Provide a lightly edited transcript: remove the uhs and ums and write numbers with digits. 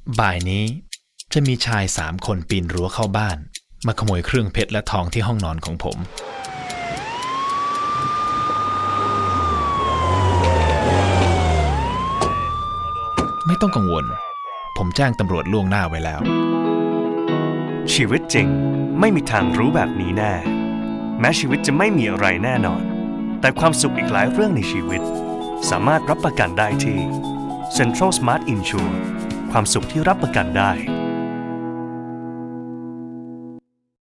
บ่ายนี้จะมีชาย3 คนปีนรั้วเข้าบ้านมาขโมยเครื่องเพชรและทองที่ห้องนอนของผมไม่ต้องกังวลผมแจ้งตำรวจล่วงหน้าไว้แล้วชีวิตจริงไม่มีทางรู้แบบนี้แน่แม้ชีวิตจะไม่มีอะไรแน่นอนแต่ความสุขอีกหลายเรื่องในชีวิตสามารถรับประกันได้ที่ Central Smart Insure ความสุขที่รับประกันได้